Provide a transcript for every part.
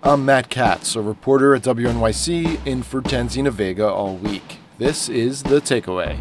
I'm Matt Katz, a reporter at WNYC in for Tanzina Vega all week. This is The Takeaway.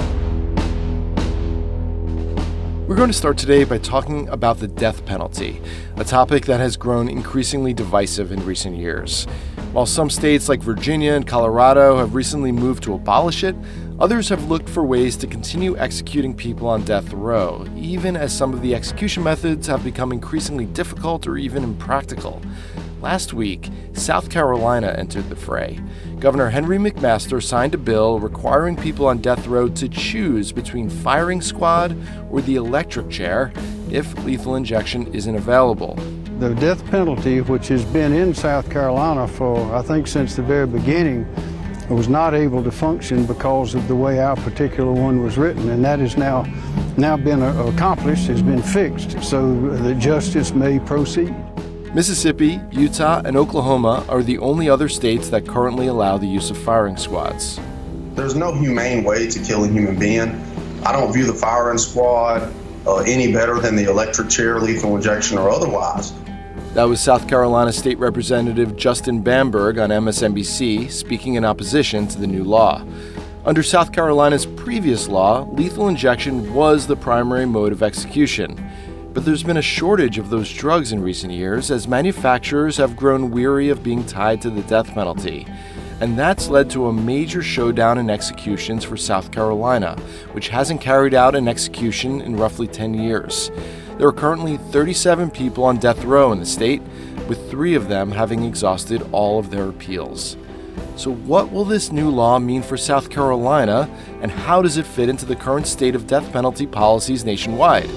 We're going to start today by talking about the death penalty, a topic that has grown increasingly divisive in recent years. While some states like Virginia and Colorado have recently moved to abolish it, others have looked for ways to continue executing people on death row, even as some of the execution methods have become increasingly difficult or even impractical. Last week, South Carolina entered the fray. Governor Henry McMaster signed a bill requiring people on death row to choose between firing squad or the electric chair if lethal injection isn't available. The death penalty, which has been in South Carolina for, I think, since the very beginning, was not able to function because of the way our particular one was written, and that has now been accomplished, has been fixed, so that justice may proceed. Mississippi, Utah, and Oklahoma are the only other states that currently allow the use of firing squads. There's no humane way to kill a human being. I don't view the firing squad any better than the electric chair, lethal injection, or otherwise. That was South Carolina State Representative Justin Bamberg on MSNBC speaking in opposition to the new law. Under South Carolina's previous law, lethal injection was the primary mode of execution. But there's been a shortage of those drugs in recent years as manufacturers have grown weary of being tied to the death penalty. And that's led to a major showdown in executions for South Carolina, which hasn't carried out an execution in roughly 10 years. There are currently 37 people on death row in the state, with 3 of them having exhausted all of their appeals. So what will this new law mean for South Carolina, and how does it fit into the current state of death penalty policies nationwide?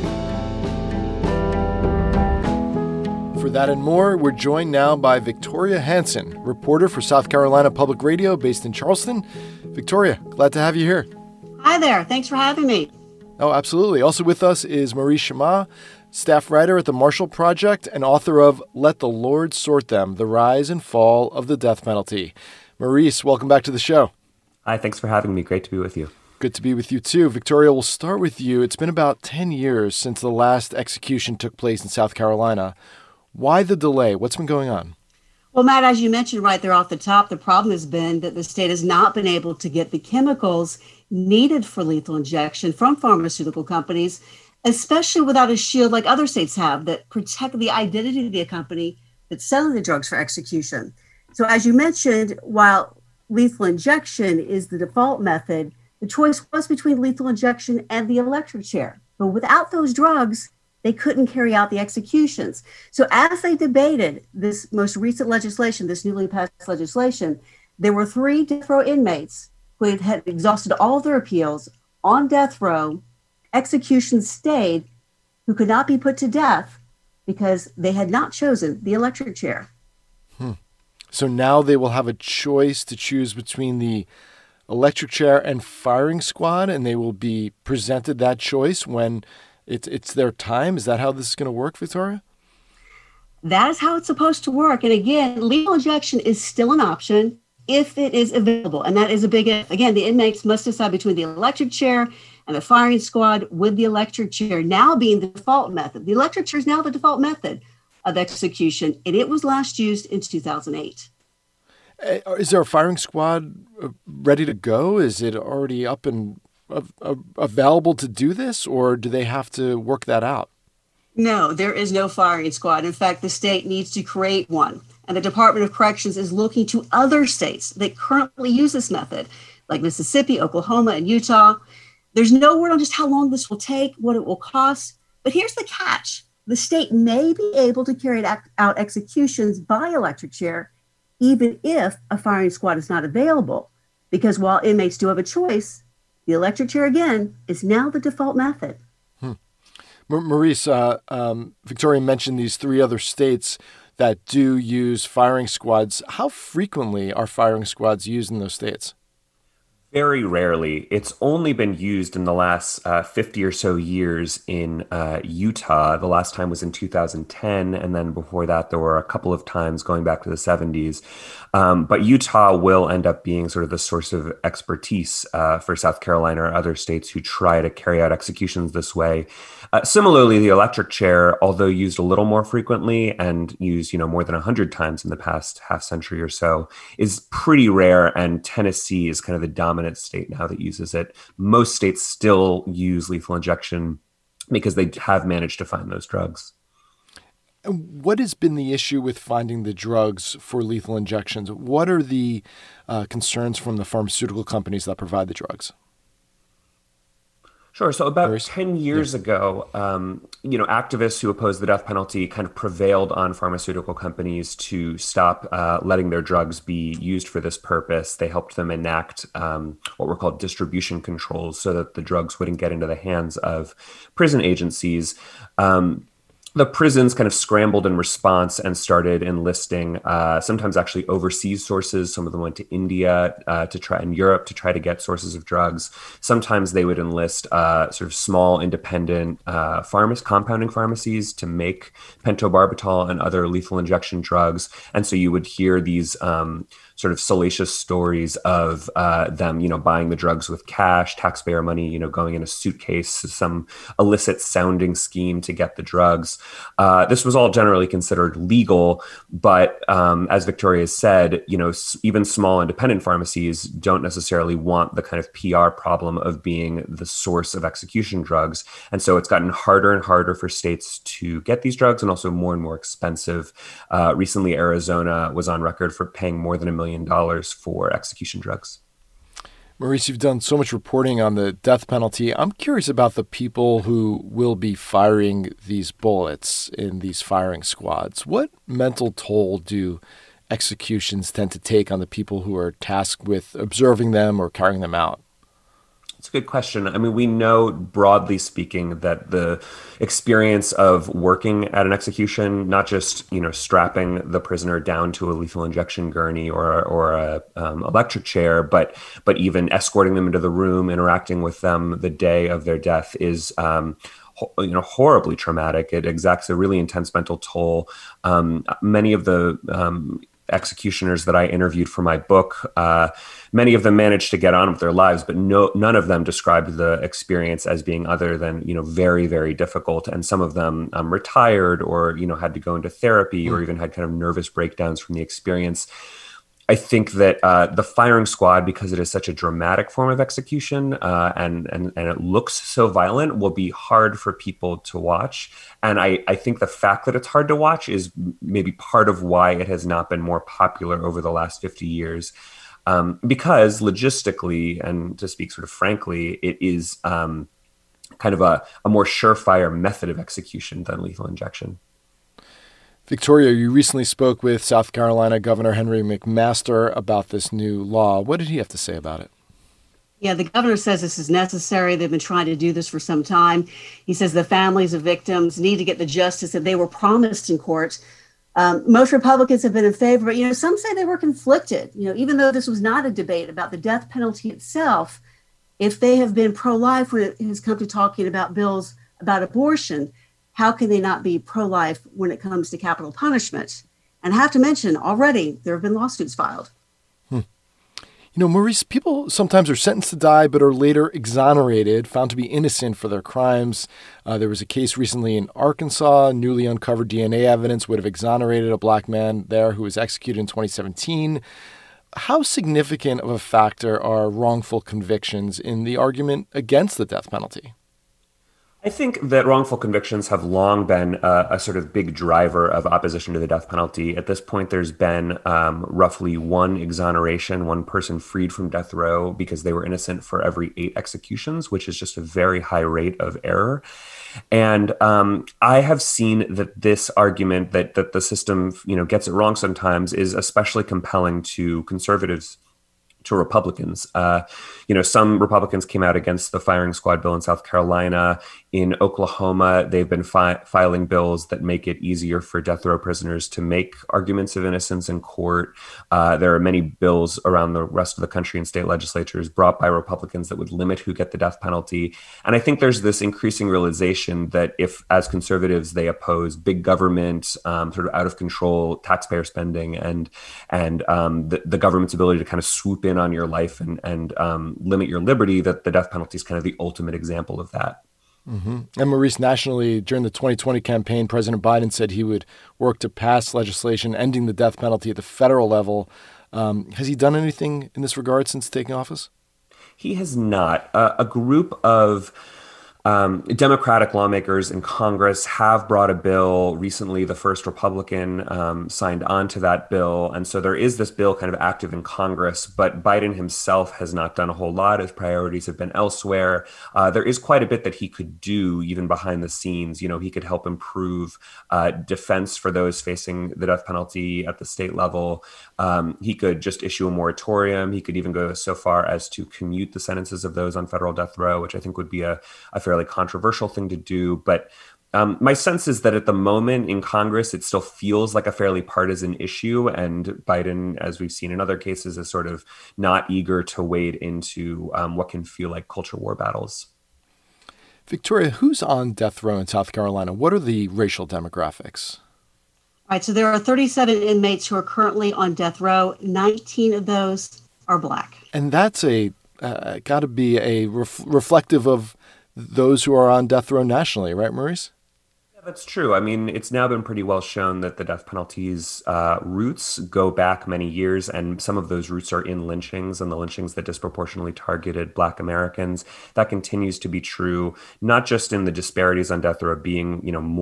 For that and more, we're joined now by Victoria Hanson, reporter for South Carolina Public Radio based in Charleston. Victoria, glad to have you here. Hi there. Thanks for having me. Oh, absolutely. Also with us is Maurice Chammah, staff writer at the Marshall Project and author of Let the Lord Sort Them, The Rise and Fall of the Death Penalty. Maurice, welcome back to the show. Hi, thanks for having me. Great to be with you. Good to be with you, too. Victoria, we'll start with you. It's been about 10 years since the last execution took place in South Carolina. Why the delay? What's been going on? Well, Matt, as you mentioned right there off the top, the problem has been that the state has not been able to get the chemicals needed for lethal injection from pharmaceutical companies, especially without a shield like other states have that protect the identity of the company that's selling the drugs for execution. So as you mentioned, while lethal injection is the default method, the choice was between lethal injection and the electric chair. But without those drugs, they couldn't carry out the executions. So as they debated this most recent legislation, this newly passed legislation, there were 3 death row inmates who had exhausted all of their appeals on death row, execution stayed, who could not be put to death because they had not chosen the electric chair. So now they will have a choice to choose between the electric chair and firing squad, and they will be presented that choice when it's their time? Is that how this is going to work, Victoria? That is how it's supposed to work. And again, lethal injection is still an option if it is available. And that is a big if. Again, the inmates must decide between the electric chair and the firing squad, with the electric chair now being the default method. The electric chair is now the default method of execution, and it was last used in 2008. Is there a firing squad ready to go? Is it already up and available to do this, or do they have to work that out? No, there is no firing squad. In fact, the state needs to create one. And the Department of Corrections is looking to other states that currently use this method, like Mississippi, Oklahoma, and Utah. There's no word on just how long this will take, what it will cost. But here's the catch. The state may be able to carry out executions by electric chair, even if a firing squad is not available. Because while inmates do have a choice, the electric chair, again, is now the default method. Maurice, Victoria mentioned these 3 other states that do use firing squads. How frequently are firing squads used in those states? Very rarely. It's only been used in the last 50 or so years in Utah. The last time was in 2010. And then before that, there were a couple of times going back to the 70s. But Utah will end up being sort of the source of expertise for South Carolina or other states who try to carry out executions this way. Similarly, the electric chair, although used a little more frequently and used, more than 100 times in the past half century or so, is pretty rare. And Tennessee is kind of the dominant state now that uses it. Most states still use lethal injection because they have managed to find those drugs. What has been the issue with finding the drugs for lethal injections? What are the concerns from the pharmaceutical companies that provide the drugs? Sure. So about 10 years ago, activists who opposed the death penalty kind of prevailed on pharmaceutical companies to stop letting their drugs be used for this purpose. They helped them enact what were called distribution controls so that the drugs wouldn't get into the hands of prison agencies. The prisons kind of scrambled in response and started enlisting sometimes actually overseas sources. Some of them went to India and Europe to try to get sources of drugs. Sometimes they would enlist sort of small independent compounding pharmacies to make pentobarbital and other lethal injection drugs. And so you would hear these sort of salacious stories of them, buying the drugs with cash, taxpayer money, going in a suitcase, some illicit sounding scheme to get the drugs. This was all generally considered legal, but as Victoria said, even small independent pharmacies don't necessarily want the kind of PR problem of being the source of execution drugs. And so it's gotten harder and harder for states to get these drugs and also more and more expensive. Recently, Arizona was on record for paying more than $1 million for execution drugs. Maurice, you've done so much reporting on the death penalty. I'm curious about the people who will be firing these bullets in these firing squads. What mental toll do executions tend to take on the people who are tasked with observing them or carrying them out? It's a good question. I mean, we know, broadly speaking, that the experience of working at an execution, not just, strapping the prisoner down to a lethal injection gurney or a electric chair, but even escorting them into the room, interacting with them the day of their death is horribly traumatic. It exacts a really intense mental toll. Many of the executioners that I interviewed for my book, many of them managed to get on with their lives, but none of them described the experience as being other than, very, very difficult. And some of them retired or, had to go into therapy or even had kind of nervous breakdowns from the experience. I think that the firing squad, because it is such a dramatic form of execution and it looks so violent, will be hard for people to watch. And I think the fact that it's hard to watch is maybe part of why it has not been more popular over the last 50 years. Because logistically, and to speak sort of frankly, it is kind of a more surefire method of execution than lethal injection. Victoria, you recently spoke with South Carolina Governor Henry McMaster about this new law. What did he have to say about it? Yeah, the governor says this is necessary. They've been trying to do this for some time. He says the families of victims need to get the justice that they were promised in court. Most Republicans have been in favor, but, some say they were conflicted. Even though this was not a debate about the death penalty itself, if they have been pro-life when it has come to talking about bills about abortion, how can they not be pro-life when it comes to capital punishment? And I have to mention, already there have been lawsuits filed. Maurice, people sometimes are sentenced to die but are later exonerated, found to be innocent for their crimes. There was a case recently in Arkansas. Newly uncovered DNA evidence would have exonerated a black man there who was executed in 2017. How significant of a factor are wrongful convictions in the argument against the death penalty? I think that wrongful convictions have long been a sort of big driver of opposition to the death penalty. At this point, there's been roughly one exoneration, one person freed from death row because they were innocent for every 8 executions, which is just a very high rate of error. And I have seen that this argument that the system, gets it wrong sometimes is especially compelling to conservatives to Republicans. Some Republicans came out against the firing squad bill in South Carolina. In Oklahoma, they've been filing bills that make it easier for death row prisoners to make arguments of innocence in court. There are many bills around the rest of the country in state legislatures brought by Republicans that would limit who get the death penalty. And I think there's this increasing realization that if, as conservatives, they oppose big government, sort of out of control taxpayer spending and the government's ability to kind of swoop in on your life and limit your liberty, that the death penalty is kind of the ultimate example of that. Mm-hmm. And Maurice, nationally, during the 2020 campaign, President Biden said he would work to pass legislation ending the death penalty at the federal level. Has he done anything in this regard since taking office? He has not. A group of Democratic lawmakers in Congress have brought a bill recently. The first Republican signed on to that bill. And so there is this bill kind of active in Congress, but Biden himself has not done a whole lot. His priorities have been elsewhere. There is quite a bit that he could do even behind the scenes. He could help improve defense for those facing the death penalty at the state level. He could just issue a moratorium. He could even go so far as to commute the sentences of those on federal death row, which I think would be a fairly controversial thing to do. But my sense is that at the moment in Congress, it still feels like a fairly partisan issue. And Biden, as we've seen in other cases, is sort of not eager to wade into what can feel like culture war battles. Victoria, who's on death row in South Carolina? What are the racial demographics? All right, so there are 37 inmates who are currently on death row. 19 of those are Black. And that's got to be a reflective of those who are on death row nationally, right, Maurice? Yeah, that's true. I mean, it's now been pretty well shown that the death penalty's roots go back many years, and some of those roots are in lynchings and the lynchings that disproportionately targeted Black Americans. That continues to be true, not just in the disparities on death row being,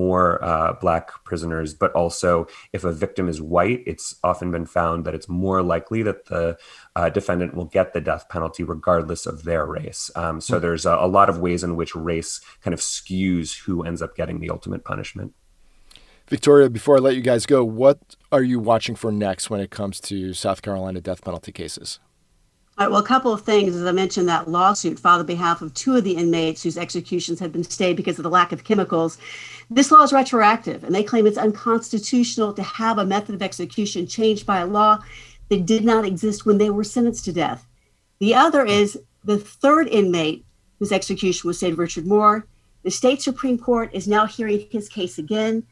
more Black prisoners, but also if a victim is white, it's often been found that it's more likely that the defendant will get the death penalty regardless of their race. So there's a lot of ways in which race kind of skews who ends up getting the ultimate punishment. Victoria, before I let you guys go, what are you watching for next when it comes to South Carolina death penalty cases? All right, well, a couple of things. As I mentioned, that lawsuit filed on behalf of 2 of the inmates whose executions had been stayed because of the lack of chemicals. This law is retroactive, and they claim it's unconstitutional to have a method of execution changed by a law that did not exist when they were sentenced to death. The other is the 3rd inmate whose execution was stayed, Richard Moore. The state Supreme Court is now hearing his case again.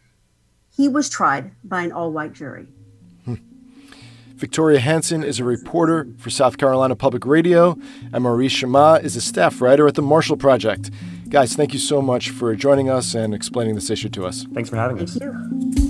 He was tried by an all-white jury. Victoria Hanson is a reporter for South Carolina Public Radio, and Maurice Chammah is a staff writer at the Marshall Project. Guys, thank you so much for joining us and explaining this issue to us. Thanks for having us. Thank you.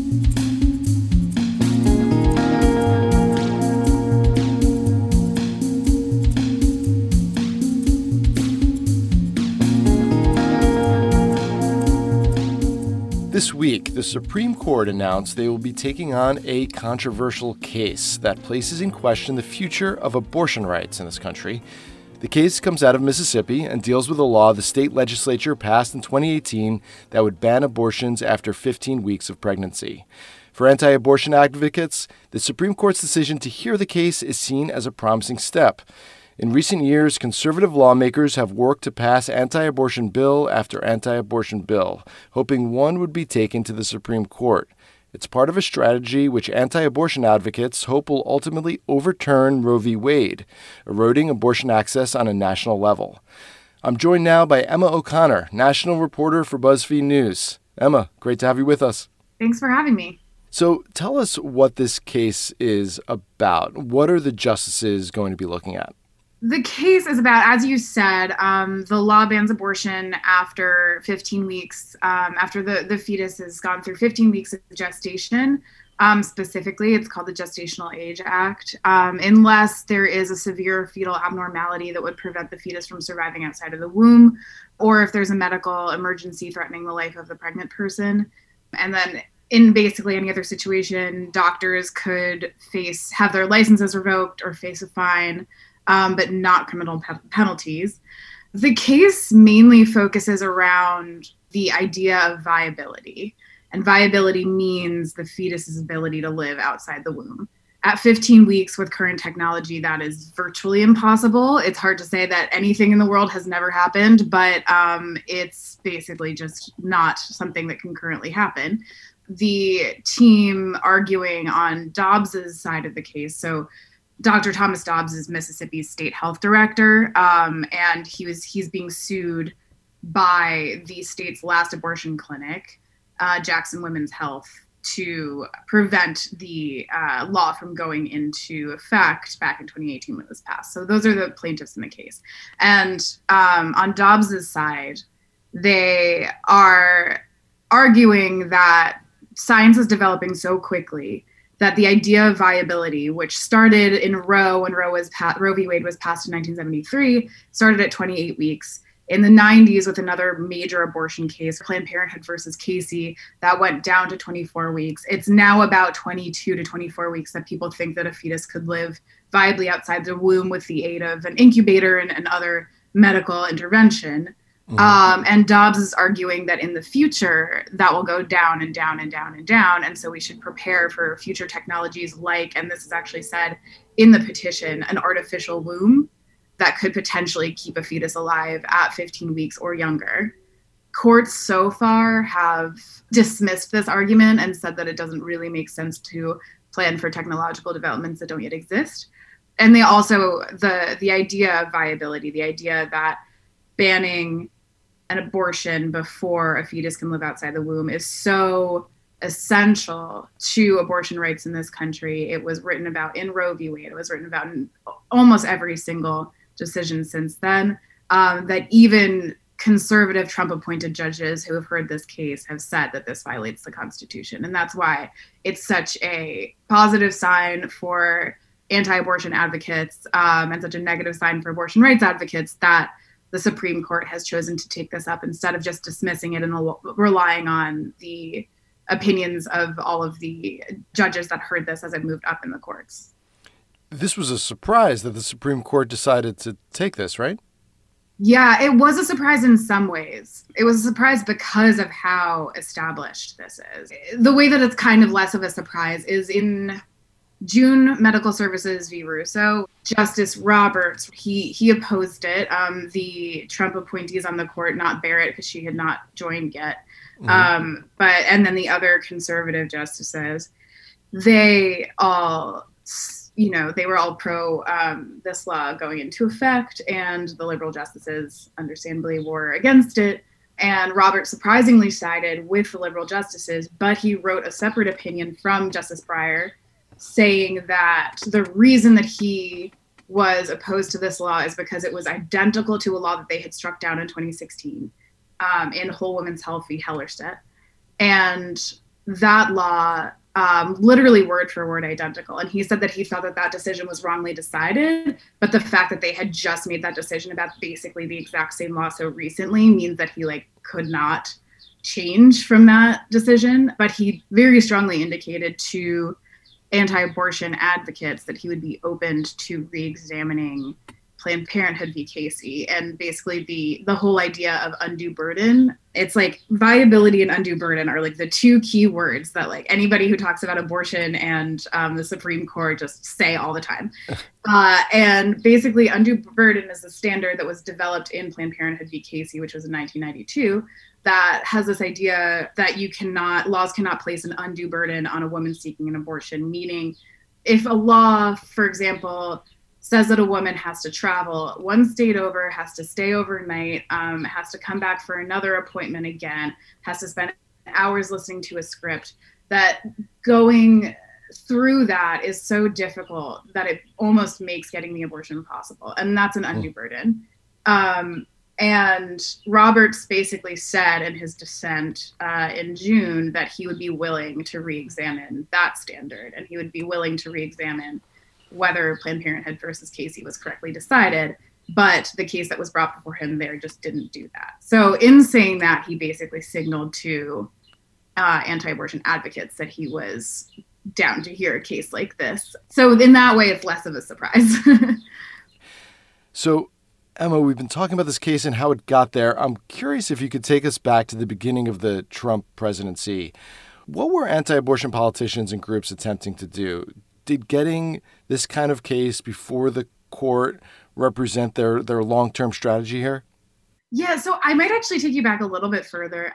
This week, the Supreme Court announced they will be taking on a controversial case that places in question the future of abortion rights in this country. The case comes out of Mississippi and deals with a law the state legislature passed in 2018 that would ban abortions after 15 weeks of pregnancy. For anti-abortion advocates, the Supreme Court's decision to hear the case is seen as a promising step. In recent years, conservative lawmakers have worked to pass anti-abortion bill after anti-abortion bill, hoping one would be taken to the Supreme Court. It's part of a strategy which anti-abortion advocates hope will ultimately overturn Roe v. Wade, eroding abortion access on a national level. I'm joined now by Emma O'Connor, national reporter for BuzzFeed News. Emma, great to have you with us. Thanks for having me. So tell us what this case is about. What are the justices going to be looking at? The case is about, as you said, the law bans abortion after 15 weeks, after the fetus has gone through 15 weeks of gestation. Specifically, it's called the Gestational Age Act, unless there is a severe fetal abnormality that would prevent the fetus from surviving outside of the womb, or if there's a medical emergency threatening the life of the pregnant person. And then in basically any other situation, doctors could have their licenses revoked or face a fine, but not criminal penalties. The case mainly focuses around the idea of viability. And viability means the fetus's ability to live outside the womb. At 15 weeks with current technology, that is virtually impossible. It's hard to say that anything in the world has never happened, but it's basically just not something that can currently happen. The team arguing on Dobbs's side of the case, so Dr. Thomas Dobbs is Mississippi's state health director, and he's being sued by the state's last abortion clinic, Jackson Women's Health, to prevent the law from going into effect back in 2018 when it was passed. So those are the plaintiffs in the case. And on Dobbs's side, they are arguing that science is developing so quickly that the idea of viability, which started in Roe when Roe v. Wade was passed in 1973, started at 28 weeks. In the 90s, with another major abortion case, Planned Parenthood versus Casey, that went down to 24 weeks. It's now about 22 to 24 weeks that people think that a fetus could live viably outside the womb with the aid of an incubator and other medical intervention. And Dobbs is arguing that in the future, that will go down and down and down and down. And so we should prepare for future technologies like, and this is actually said in the petition, an artificial womb that could potentially keep a fetus alive at 15 weeks or younger. Courts so far have dismissed this argument and said that it doesn't really make sense to plan for technological developments that don't yet exist. And they also, the idea of viability, the idea that banning an abortion before a fetus can live outside the womb is so essential to abortion rights in this country. It was written about in Roe v. Wade. It was written about in almost every single decision since then, that even conservative Trump-appointed judges who have heard this case have said that this violates the Constitution. And that's why it's such a positive sign for anti-abortion advocates and such a negative sign for abortion rights advocates that the Supreme Court has chosen to take this up instead of just dismissing it and relying on the opinions of all of the judges that heard this as it moved up in the courts. This was a surprise that the Supreme Court decided to take this, right? Yeah, it was a surprise in some ways. It was a surprise because of how established this is. The way that it's kind of less of a surprise is in June Medical Services v. Russo, Justice Roberts, he opposed it. The Trump appointees on the court, not Barrett, because she had not joined yet, and then the other conservative justices, they all, they were all pro this law going into effect, and the liberal justices understandably were against it. And Roberts surprisingly sided with the liberal justices, but he wrote a separate opinion from Justice Breyer saying that the reason that he was opposed to this law is because it was identical to a law that they had struck down in 2016 in Whole Women's Health v. Hellerstedt. And that law, literally word for word identical. And he said that he felt that that decision was wrongly decided, but the fact that they had just made that decision about basically the exact same law so recently means that he could not change from that decision. But he very strongly indicated to anti-abortion advocates that he would be open to re-examining Planned Parenthood v. Casey, and basically the whole idea of undue burden. It's viability and undue burden are the two key words that anybody who talks about abortion and the Supreme Court just say all the time. And basically undue burden is a standard that was developed in Planned Parenthood v. Casey, which was in 1992, that has this idea that laws cannot place an undue burden on a woman seeking an abortion, meaning if a law, for example, says that a woman has to travel one state over, has to stay overnight, has to come back for another appointment again, has to spend hours listening to a script, that going through that is so difficult that it almost makes getting the abortion impossible. And that's an undue burden. And Roberts basically said in his dissent in June that he would be willing to re-examine that standard, and he would be willing to re-examine whether Planned Parenthood versus Casey was correctly decided, but the case that was brought before him there just didn't do that. So in saying that, he basically signaled to anti-abortion advocates that he was down to hear a case like this. So in that way, it's less of a surprise. So, Emma, we've been talking about this case and how it got there. I'm curious if you could take us back to the beginning of the Trump presidency. What were anti-abortion politicians and groups attempting to do? did getting this kind of case before the court represent their long-term strategy here? Yeah, so I might actually take you back a little bit further.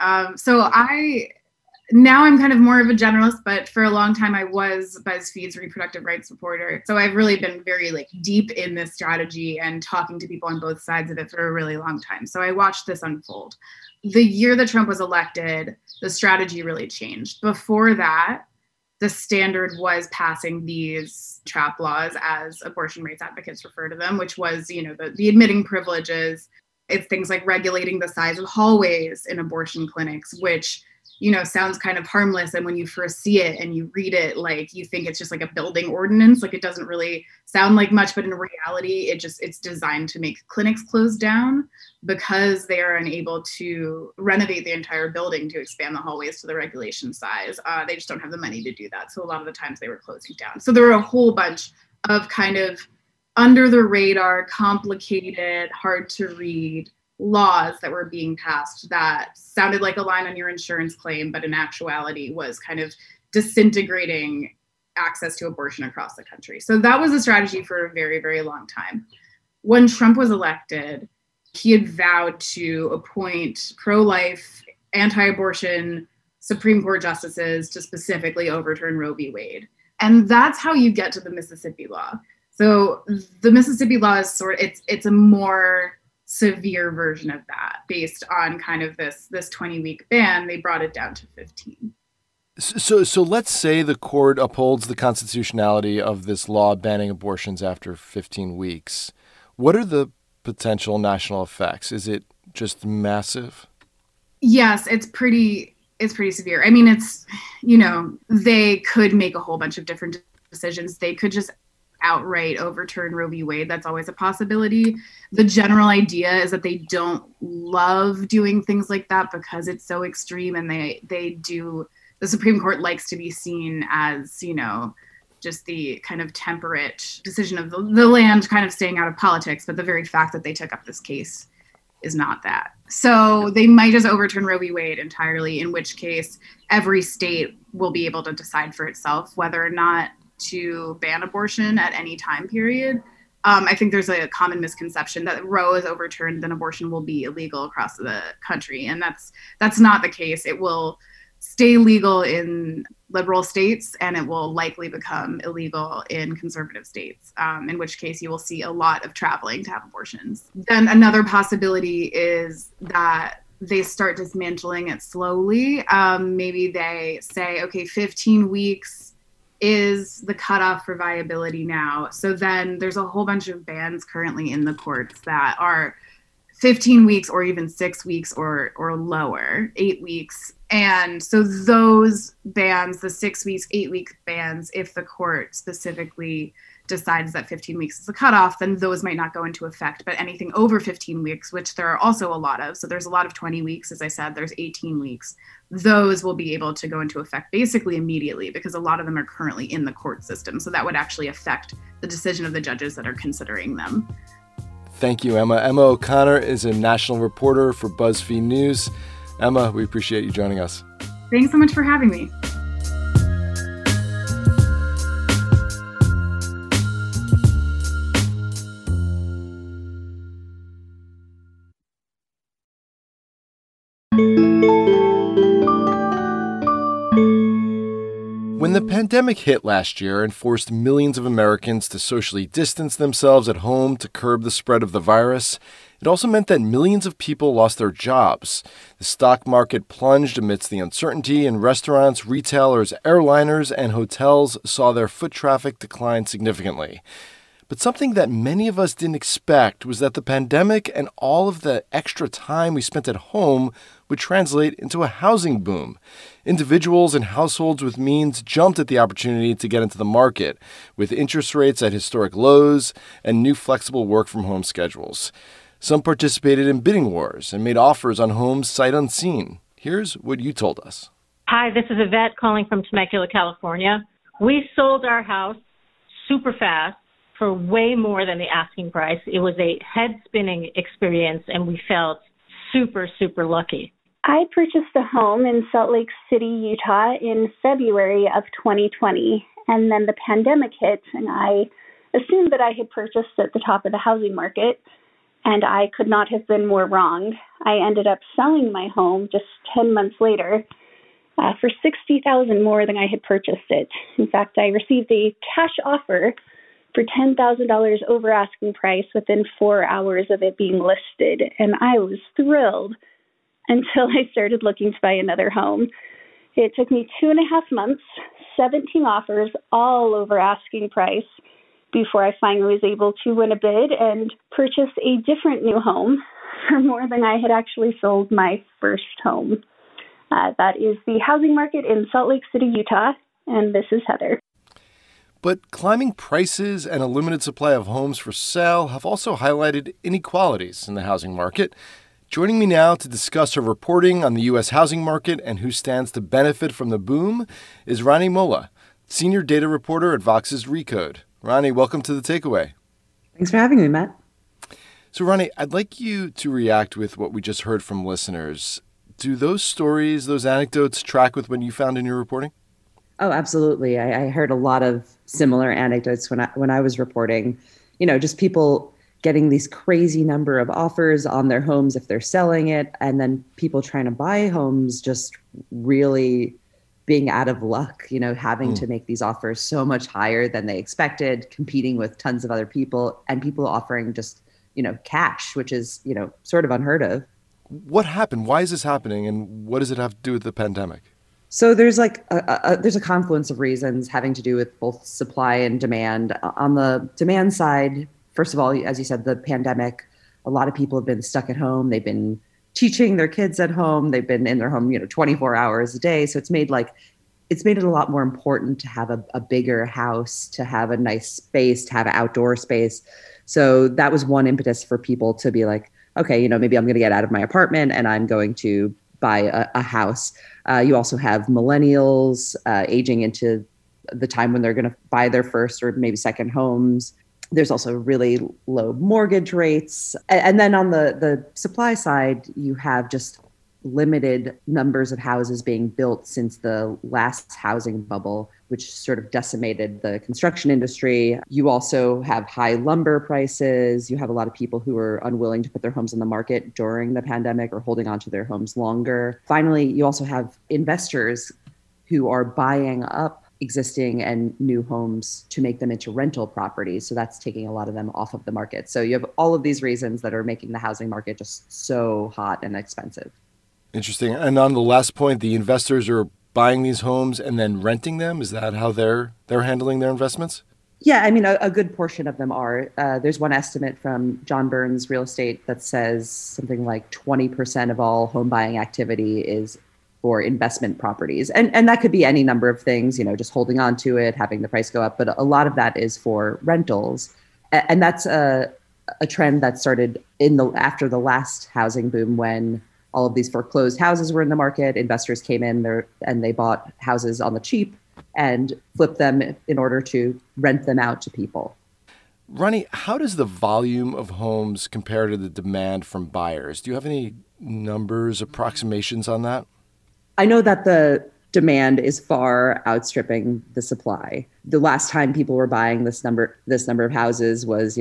Now I'm kind of more of a generalist, but for a long time I was BuzzFeed's reproductive rights reporter. So I've really been very deep in this strategy and talking to people on both sides of it for a really long time. So I watched this unfold. The year that Trump was elected, the strategy really changed. Before that, the standard was passing these trap laws, as abortion rights advocates refer to them, which was, the admitting privileges. It's things like regulating the size of hallways in abortion clinics, which sounds kind of harmless. And when you first see it and you read it, you think it's just a building ordinance. It doesn't really sound like much, but in reality, it's designed to make clinics close down because they are unable to renovate the entire building to expand the hallways to the regulation size. They just don't have the money to do that. So a lot of the times they were closing down. So there were a whole bunch of kind of under the radar, complicated, hard to read laws that were being passed that sounded like a line on your insurance claim, but in actuality was kind of disintegrating access to abortion across the country. So that was a strategy for a very, very long time. When Trump was elected, he had vowed to appoint pro-life, anti-abortion Supreme Court justices to specifically overturn Roe v. Wade. And that's how you get to the Mississippi law. So the Mississippi law is it's a more severe version of that based on kind of this 20-week ban. They brought it down to 15. So let's say the court upholds the constitutionality of this law banning abortions after 15 weeks. What are the potential national effects? Is it just massive? Yes, it's pretty severe. I mean, it's, they could make a whole bunch of different decisions. They could just outright overturn Roe v. Wade. That's always a possibility. The general idea is that they don't love doing things like that because it's so extreme, and the Supreme Court likes to be seen as, just the kind of temperate decision of the land kind of staying out of politics. But the very fact that they took up this case is not that. So they might just overturn Roe v. Wade entirely, in which case every state will be able to decide for itself whether or not to ban abortion at any time period. I think there's a common misconception that Roe is overturned, then abortion will be illegal across the country. And that's not the case. It will stay legal in liberal states, and it will likely become illegal in conservative states, in which case you will see a lot of traveling to have abortions. Then another possibility is that they start dismantling it slowly. Maybe they say, okay, 15 weeks is the cutoff for viability now. So then there's a whole bunch of bans currently in the courts that are 15 weeks or even 6 weeks or lower, 8 weeks. And so those bans, the 6 weeks, 8 week bans, if the court specifically decides that 15 weeks is the cutoff, then those might not go into effect. But anything over 15 weeks, which there are also a lot of, so there's a lot of 20 weeks, as I said, there's 18 weeks, those will be able to go into effect basically immediately because a lot of them are currently in the court system. So that would actually affect the decision of the judges that are considering them. Thank you, Emma. Emma O'Connor is a national reporter for BuzzFeed News. Emma, we appreciate you joining us. Thanks so much for having me. When the pandemic hit last year and forced millions of Americans to socially distance themselves at home to curb the spread of the virus, it also meant that millions of people lost their jobs. The stock market plunged amidst the uncertainty, and restaurants, retailers, airliners, and hotels saw their foot traffic decline significantly. But something that many of us didn't expect was that the pandemic and all of the extra time we spent at home would translate into a housing boom. Individuals and households with means jumped at the opportunity to get into the market, with interest rates at historic lows and new flexible work-from-home schedules. Some participated in bidding wars and made offers on homes sight unseen. Here's what you told us. Hi, this is Yvette calling from Temecula, California. We sold our house super fast for way more than the asking price. It was a head-spinning experience, and we felt super, super lucky. I purchased a home in Salt Lake City, Utah in February of 2020, and then the pandemic hit, and I assumed that I had purchased at the top of the housing market, and I could not have been more wrong. I ended up selling my home just 10 months later for $60,000 more than I had purchased it. In fact, I received a cash offer for $10,000 over asking price within 4 hours of it being listed, and I was thrilled until I started looking to buy another home. It took me 2.5 months, 17 offers, all over asking price, before I finally was able to win a bid and purchase a different new home for more than I had actually sold my first home. That is the housing market in Salt Lake City, Utah, and this is Heather. But climbing prices and a limited supply of homes for sale have also highlighted inequalities in the housing market. Joining me now to discuss her reporting on the U.S. housing market and who stands to benefit from the boom is Rani Molla, senior data reporter at Vox's Recode. Rani, welcome to The Takeaway. Thanks for having me, Matt. So, Rani, I'd like you to react with what we just heard from listeners. Do those stories, those anecdotes track with what you found in your reporting? Oh, absolutely. I heard a lot of similar anecdotes when I was reporting. Just people getting these crazy number of offers on their homes if they're selling it, and then people trying to buy homes just really being out of luck, having to make these offers so much higher than they expected, competing with tons of other people, and people offering just, cash, which is, sort of unheard of. What happened? Why is this happening? And what does it have to do with the pandemic? So there's there's a confluence of reasons having to do with both supply and demand. On the demand side, first of all, as you said, the pandemic, a lot of people have been stuck at home. They've been teaching their kids at home. They've been in their home, 24 hours a day. So it's made it a lot more important to have a bigger house, to have a nice space, to have an outdoor space. So that was one impetus for people to be like, okay, maybe I'm going to get out of my apartment and I'm going to buy a house. You also have millennials aging into the time when they're going to buy their first or maybe second homes. There's also really low mortgage rates. And then on the supply side, you have just limited numbers of houses being built since the last housing bubble, which sort of decimated the construction industry. You also have high lumber prices. You have a lot of people who are unwilling to put their homes on the market during the pandemic or holding onto their homes longer. Finally, you also have investors who are buying up existing and new homes to make them into rental properties. So that's taking a lot of them off of the market. So you have all of these reasons that are making the housing market just so hot and expensive. Interesting. And on the last point, the investors are buying these homes and then renting them. Is that how they're handling their investments? Yeah, I mean, a good portion of them are. There's one estimate from John Burns Real Estate that says something like 20% of all home buying activity is for investment properties. And that could be any number of things, just holding on to it, having the price go up. But a lot of that is for rentals. And that's a trend that started after the last housing boom, when all of these foreclosed houses were in the market. Investors came in there and they bought houses on the cheap and flipped them in order to rent them out to people. Rani, how does the volume of homes compare to the demand from buyers? Do you have any numbers, approximations on that? I know that the demand is far outstripping the supply. The last time people were buying this number of houses was,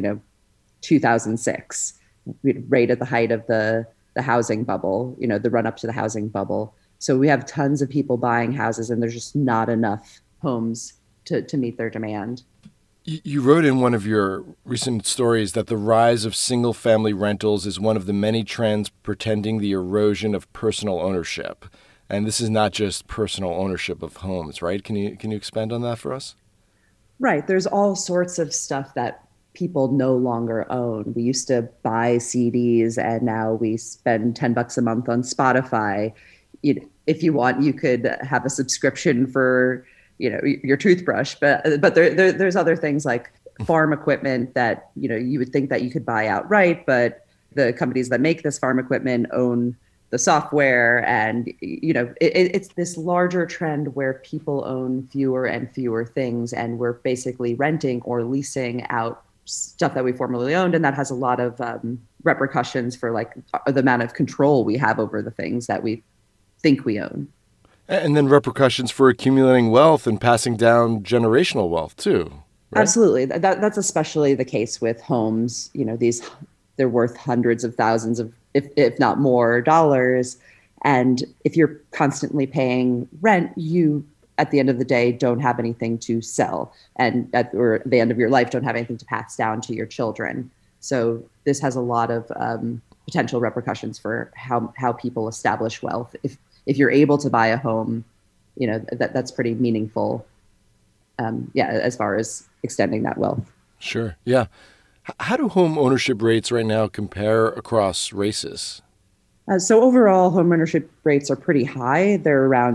2006, right at the height of the housing bubble, the run up to the housing bubble. So we have tons of people buying houses and there's just not enough homes to meet their demand. You wrote in one of your recent stories that the rise of single-family rentals is one of the many trends portending the erosion of personal ownership. And this is not just personal ownership of homes, right? Can you expand on that for us? Right. There's all sorts of stuff that people no longer own. We used to buy CDs and now we spend $10 a month on Spotify. If you want, you could have a subscription for, your toothbrush, but there's other things like farm equipment that, you would think that you could buy outright, but the companies that make this farm equipment own the software. And, it's this larger trend where people own fewer and fewer things, and we're basically renting or leasing out stuff that we formerly owned. And that has a lot of repercussions for like the amount of control we have over the things that we think we own. And then repercussions for accumulating wealth and passing down generational wealth too. Right? Absolutely. That's especially the case with homes. They're worth hundreds of thousands of, if not more, dollars. And if you're constantly paying rent, you, at the end of the day, don't have anything to sell. And at the end of your life, don't have anything to pass down to your children. So this has a lot of potential repercussions for how people establish wealth. If you're able to buy a home, that's pretty meaningful. As far as extending that wealth. Sure. Yeah. How do home ownership rates right now compare across races? So overall, home ownership rates are pretty high. They're around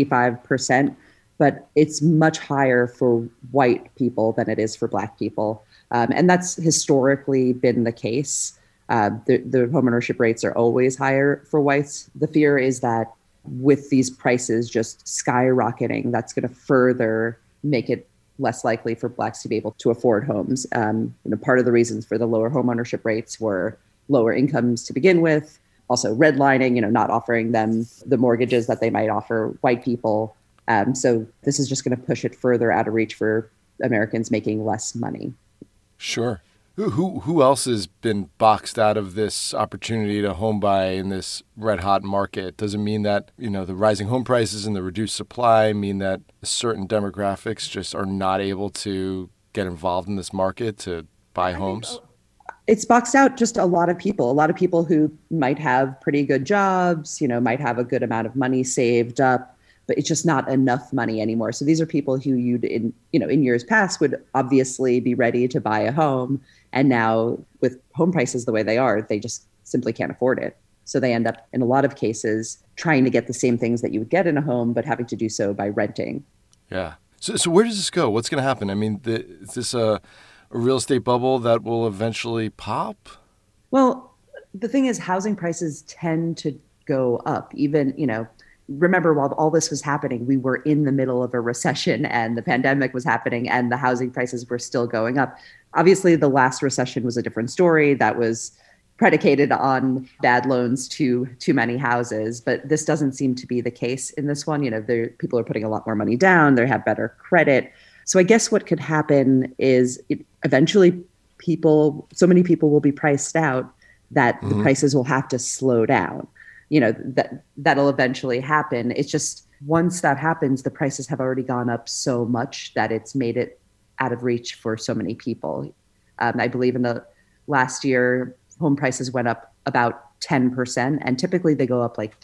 65%, but it's much higher for white people than it is for Black people. And that's historically been the case. The home ownership rates are always higher for whites. The fear is that with these prices just skyrocketing, that's going to further make it less likely for Blacks to be able to afford homes. Part of the reasons for the lower home ownership rates were lower incomes to begin with, also redlining, not offering them the mortgages that they might offer white people. So this is just going to push it further out of reach for Americans making less money. Sure. Who else has been boxed out of this opportunity to home buy in this red hot market? Does it mean that, the rising home prices and the reduced supply mean that certain demographics just are not able to get involved in this market to buy homes? It's boxed out just a lot of people who might have pretty good jobs, might have a good amount of money saved up, but it's just not enough money anymore. So these are people who in years past would obviously be ready to buy a home. And now with home prices the way they are, they just simply can't afford it. So they end up in a lot of cases trying to get the same things that you would get in a home, but having to do so by renting. Yeah. So where does this go? What's going to happen? I mean, is this a real estate bubble that will eventually pop? Well, the thing is, housing prices tend to go up. Even, remember, while all this was happening, we were in the middle of a recession and the pandemic was happening and the housing prices were still going up. Obviously, the last recession was a different story. That was predicated on bad loans to too many houses, but this doesn't seem to be the case in this one. People are putting a lot more money down. They have better credit. So I guess what could happen is eventually so many people will be priced out that the prices will have to slow down. That'll eventually happen. It's just once that happens, the prices have already gone up so much that it's made it out of reach for so many people. I believe in the last year, home prices went up about 10%, and typically they go up like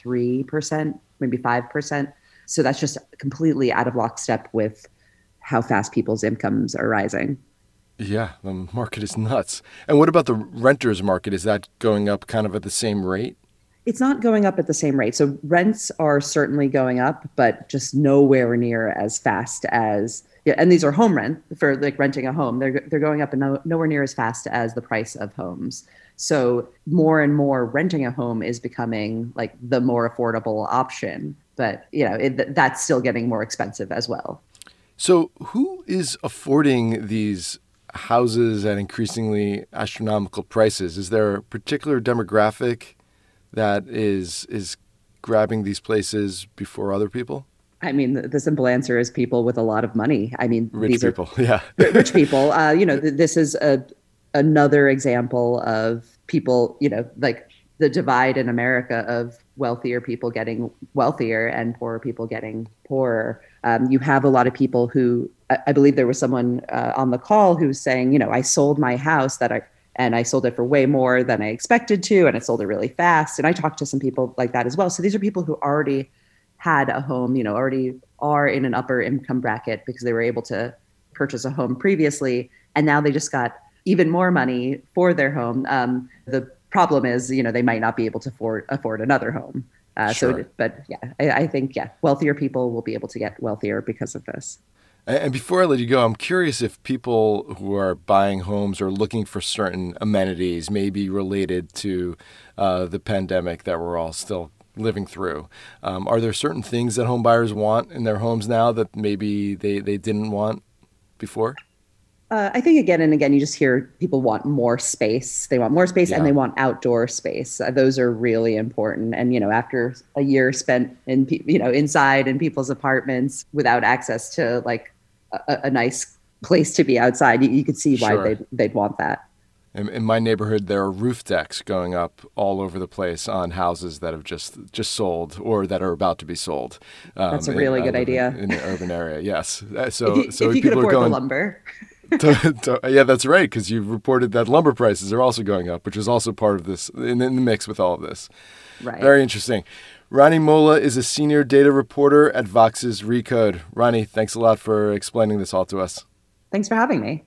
3%, maybe 5%. So that's just completely out of lockstep with how fast people's incomes are rising. Yeah, the market is nuts. And what about the renters market? Is that going up kind of at the same rate? It's not going up at the same rate. So rents are certainly going up, but just nowhere near as fast as, and these are home rent for like renting a home. They're going up and nowhere near as fast as the price of homes. So more and more renting a home is becoming like the more affordable option, but that's still getting more expensive as well. So who is affording these houses at increasingly astronomical prices? Is there a particular demographic that is grabbing these places before other people? I mean, the simple answer is people with a lot of money. I mean, rich people. Yeah. Rich people. This is another example of people, like the divide in America of wealthier people getting wealthier and poorer people getting poorer. You have a lot of people who, I believe there was someone on the call who was saying, I sold my house and I sold it for way more than I expected to, and I sold it really fast. And I talked to some people like that as well. So these are people who already had a home, already are in an upper income bracket because they were able to purchase a home previously. And now they just got even more money for their home. The problem is, they might not be able to afford another home. Sure. I think, wealthier people will be able to get wealthier because of this. And before I let you go, I'm curious if people who are buying homes are looking for certain amenities, maybe related to the pandemic that we're all still living through. Are there certain things that home buyers want in their homes now that maybe they didn't want before? I think again and again, you just hear people want more space. They want more space and they want outdoor space. Those are really important. And, after a year spent inside in people's apartments without access to like a nice place to be outside, you could see why they'd want that. In my neighborhood, there are roof decks going up all over the place on houses that have just sold or that are about to be sold. That's a really good idea. In an urban area, yes. So if you could afford the lumber. Yeah, that's right, because you reported that lumber prices are also going up, which is also part of this, in the mix with all of this. Right. Very interesting. Ronnie Molla is a senior data reporter at Vox's Recode. Ronnie, thanks a lot for explaining this all to us. Thanks for having me.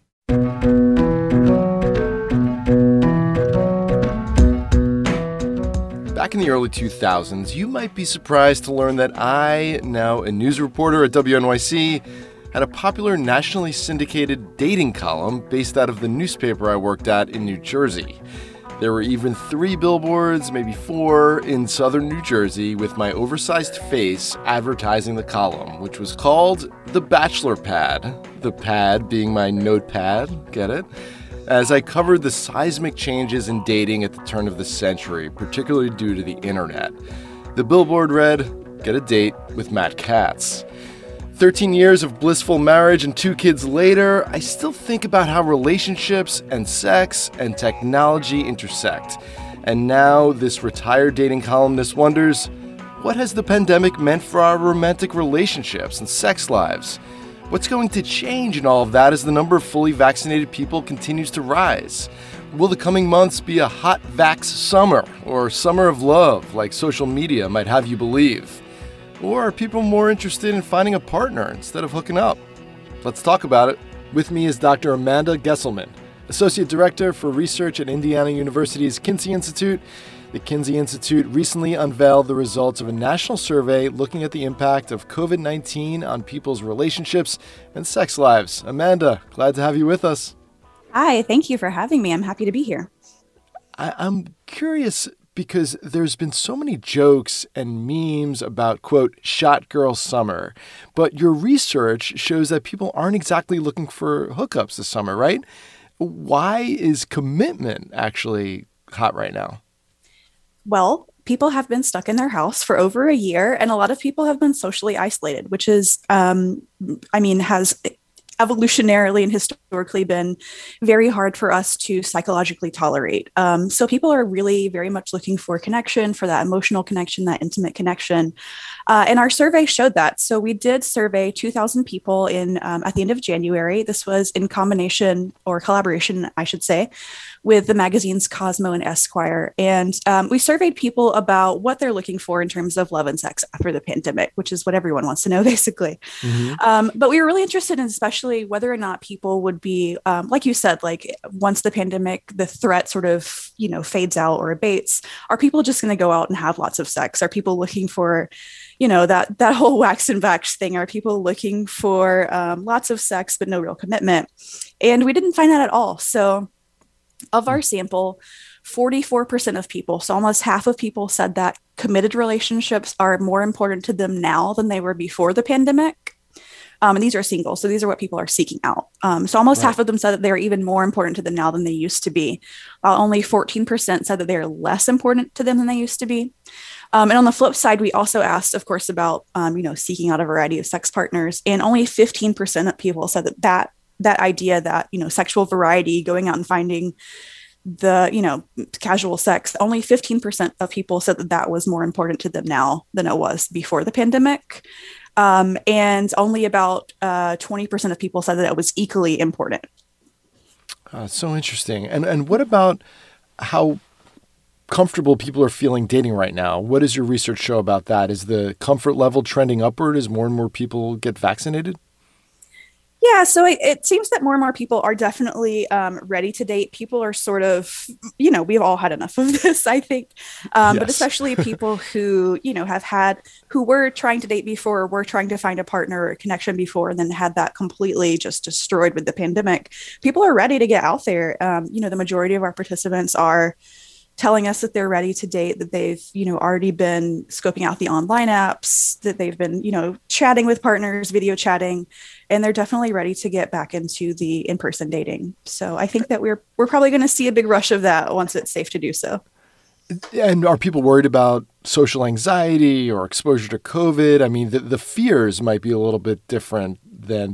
Back in the early 2000s, you might be surprised to learn that I, now a news reporter at WNYC, had a popular nationally syndicated dating column based out of the newspaper I worked at in New Jersey. There were even 3 billboards, maybe 4, in southern New Jersey with my oversized face advertising the column, which was called The Bachelor Pad. The pad being my notepad, get it? As I covered the seismic changes in dating at the turn of the century, particularly due to the internet. The billboard read, "Get a date with Matt Katz." 13 years of blissful marriage and 2 kids later, I still think about how relationships and sex and technology intersect. And now this retired dating columnist wonders, what has the pandemic meant for our romantic relationships and sex lives? What's going to change in all of that as the number of fully vaccinated people continues to rise? Will the coming months be a hot vax summer or summer of love like social media might have you believe? Or are people more interested in finding a partner instead of hooking up? Let's talk about it. With me is Dr. Amanda Gesselman, Associate Director for Research at Indiana University's Kinsey Institute. The Kinsey Institute recently unveiled the results of a national survey looking at the impact of COVID-19 on people's relationships and sex lives. Amanda, glad to have you with us. Hi, thank you for having me. I'm happy to be here. I'm curious because there's been so many jokes and memes about, quote, shot girl summer, but your research shows that people aren't exactly looking for hookups this summer, right? Why is commitment actually hot right now? Well, people have been stuck in their house for over a year, and a lot of people have been socially isolated, which is, has evolutionarily and historically been very hard for us to psychologically tolerate. So people are really very much looking for connection, for that emotional connection, that intimate connection. And our survey showed that. So we did survey 2,000 people at the end of January. This was in combination or collaboration, I should say, with the magazines Cosmo and Esquire. And we surveyed people about what they're looking for in terms of love and sex after the pandemic, which is what everyone wants to know, basically. Mm-hmm. But we were really interested in especially whether or not people would be, like you said, like once the pandemic, the threat sort of, fades out or abates, are people just going to go out and have lots of sex? Are people looking for, that whole wax and vax thing? Are people looking for lots of sex, but no real commitment? And we didn't find that at all. So of our sample, 44% of people, so almost half of people, said that committed relationships are more important to them now than they were before the pandemic. And these are single, so these are what people are seeking out. So almost half of them said that they're even more important to them now than they used to be. Only 14% said that they're less important to them than they used to be. And on the flip side, we also asked, of course, about, seeking out a variety of sex partners. And only 15% of people said that idea that, sexual variety, going out and finding the, casual sex, only 15% of people said that was more important to them now than it was before the pandemic. And only about 20% of people said that it was equally important. So interesting. And what about how comfortable people are feeling dating right now? What does your research show about that? Is the comfort level trending upward as more and more people get vaccinated? Yeah, so it seems that more and more people are definitely ready to date. People are sort of, we've all had enough of this, I think. Yes. But especially people who, who were trying to date before, were trying to find a partner or a connection before, and then had that completely just destroyed with the pandemic. People are ready to get out there. The majority of our participants are telling us that they're ready to date, that they've, already been scoping out the online apps, that they've been, chatting with partners, video chatting, and they're definitely ready to get back into the in-person dating. So I think that we're probably going to see a big rush of that once it's safe to do so. And are people worried about social anxiety or exposure to COVID? I mean, the fears might be a little bit different than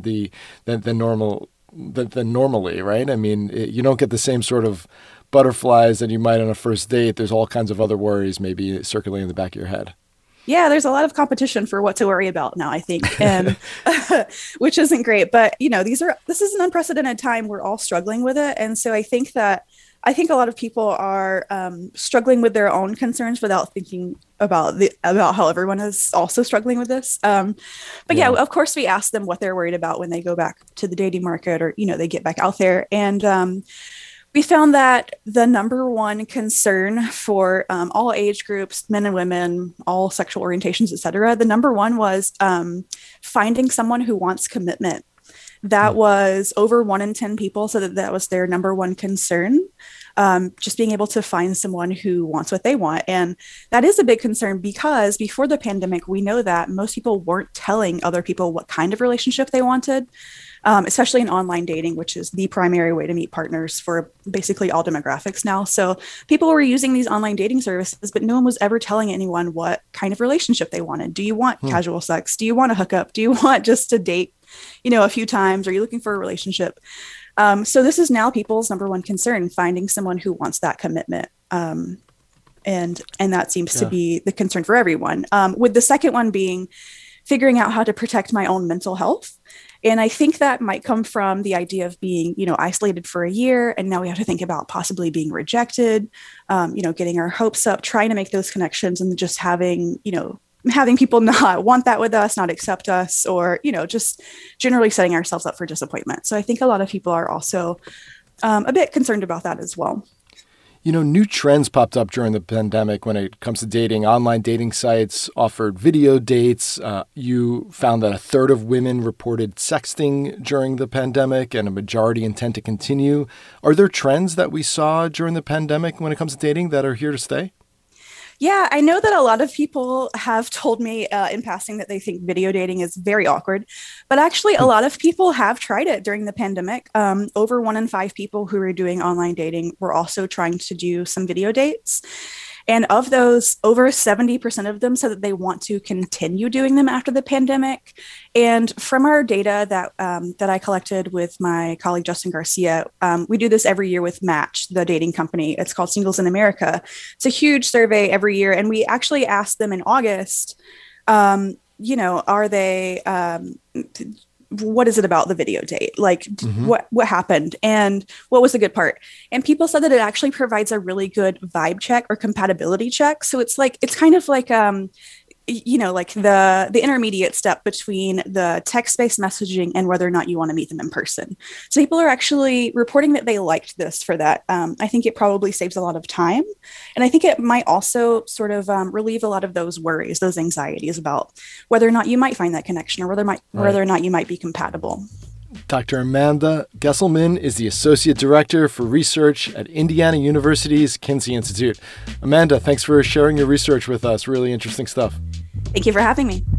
normally, right? I mean, you don't get the same sort of butterflies that you might on a first date. There's all kinds of other worries maybe circulating in the back of your head. Yeah, there's a lot of competition for what to worry about now, I think, and which isn't great. But this is an unprecedented time. We're all struggling with it, and so I think a lot of people are struggling with their own concerns without thinking about how everyone is also struggling with this. But yeah, of course, we ask them what they're worried about when they go back to the dating market, or they get back out there, and we found that the number one concern for all age groups, men and women, all sexual orientations, et cetera, the number one was finding someone who wants commitment. That was over 1 in 10 people. So that was their number one concern. Just being able to find someone who wants what they want. And that is a big concern because before the pandemic, we know that most people weren't telling other people what kind of relationship they wanted, especially in online dating, which is the primary way to meet partners for basically all demographics now. So people were using these online dating services, but no one was ever telling anyone what kind of relationship they wanted. Do you want casual sex? Do you want to hook up? Do you want just to date, a few times? Are you looking for a relationship? So this is now people's number one concern, finding someone who wants that commitment. And that seems to be the concern for everyone. With the second one being figuring out how to protect my own mental health. And I think that might come from the idea of being, isolated for a year. And now we have to think about possibly being rejected, getting our hopes up, trying to make those connections, and just having people not want that with us, not accept us, or, just generally setting ourselves up for disappointment. So I think a lot of people are also a bit concerned about that as well. New trends popped up during the pandemic when it comes to dating. Online dating sites offered video dates. You found that a third of women reported sexting during the pandemic, and a majority intend to continue. Are there trends that we saw during the pandemic when it comes to dating that are here to stay? Yeah, I know that a lot of people have told me in passing that they think video dating is very awkward, but actually a lot of people have tried it during the pandemic. Over 1 in 5 people who were doing online dating were also trying to do some video dates. And of those, over 70% of them said that they want to continue doing them after the pandemic. And from our data that I collected with my colleague, Justin Garcia, we do this every year with Match, the dating company. It's called Singles in America. It's a huge survey every year. And we actually asked them in August, are they... what is it about the video date? Like what happened and what was the good part? And people said that it actually provides a really good vibe check or compatibility check. So it's kind of like, like the intermediate step between the text-based messaging and whether or not you want to meet them in person. So people are actually reporting that they liked this for that. I think it probably saves a lot of time. And I think it might also sort of relieve a lot of those worries, those anxieties about whether or not you might find that connection or whether or not you might be compatible. Dr. Amanda Gesselman is the Associate Director for Research at Indiana University's Kinsey Institute. Amanda, thanks for sharing your research with us. Really interesting stuff. Thank you for having me.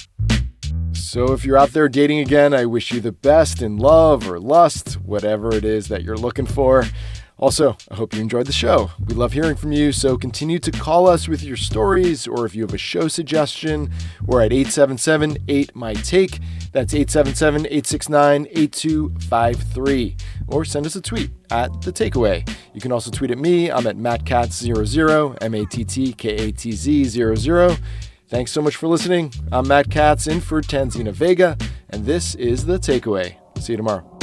So if you're out there dating again, I wish you the best in love or lust, whatever it is that you're looking for. Also, I hope you enjoyed the show. We love hearing from you, so continue to call us with your stories, or if you have a show suggestion, we're at 877-8-MY-TAKE. That's 877-869-8253. Or send us a tweet at The Takeaway. You can also tweet at me. I'm at MattKatz00, MattKatz00. Thanks so much for listening. I'm Matt Katz in for Tanzina Vega, and this is The Takeaway. See you tomorrow.